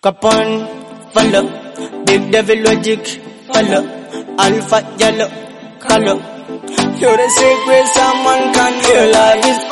Capone, follow. Big devil logic, follow. Alpha yellow, color. You're the secret someone can hear. Life is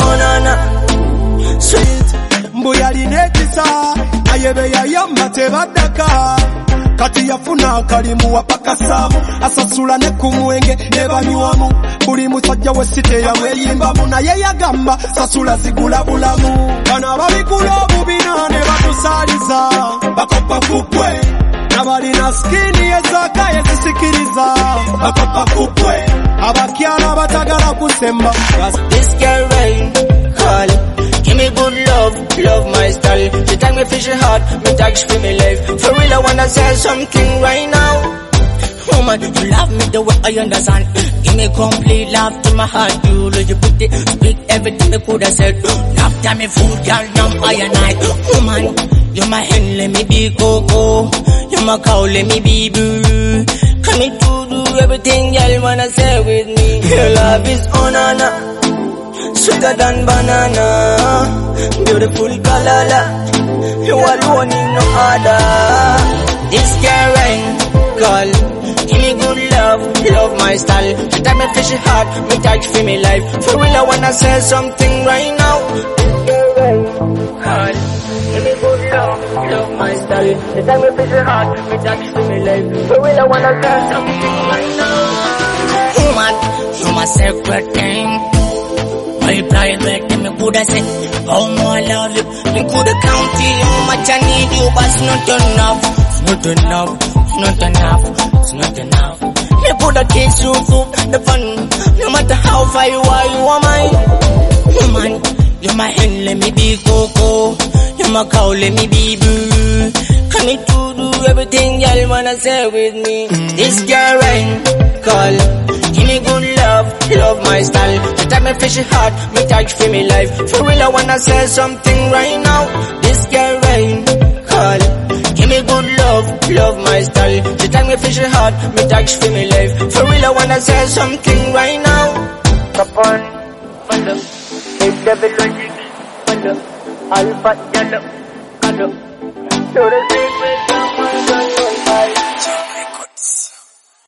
on sweet. Mbuya linetisa, ayebe ya yamba tebadaka. Kati yafuna kalimu wapakasamu, asasula ne kumwenge ne banywamu. Buli musajja wesite ya mweyimbamu, naye yagamba sasula zigula bulamu. Bana babikula obubina ne batusaliza, bakopa kukwe. Nabalina skini ezaka yezisikiriza, bakopa kukwe. Abakyala batagala kusemba. This girl rain, call. Give me good love my style. The time me fish hard, me touch for me life. For real I wanna say something right now. Woman, you love me the way I understand. Give me complete love to my heart. You love you put it, speak everything me coulda said. Love time me food, girl, now I and I. Woman, you my hen, let me be coco. You my cow, let me be boo. Coming to do everything, girl, wanna say with me. Your love is on sweeter than banana, beautiful kalala. You alone in no other. This girl rain, girl. Give me good love my style. The time me fish hard, me touch for me life. For real I wanna say something right now. Girl, give me good love my style. The time me fish hard, me touch for me life. For real I wanna say something right now. Woman, you my secret thing. My private, me coulda say, how more I love you. Me coulda count you, how much I need you, but it's not enough. It's not enough. It's not enough. It's not enough. Me coulda kiss you through the fun. No matter how far you are mine. Woman, you're my hen, let me be coco. You're my cow, let me be boo. Come me to do everything y'all wanna say with me. This girl rain, call. Give me good love my style. The time me fish hard, me touch for me life. For real I wanna say something right now. This girl rain, call. Give me good love my style. The time me fish hard, me touch for me life. For real I wanna say something right now. Capone, follow. Big devil logic, follow. Alpha yellow, color. You're the secret someone can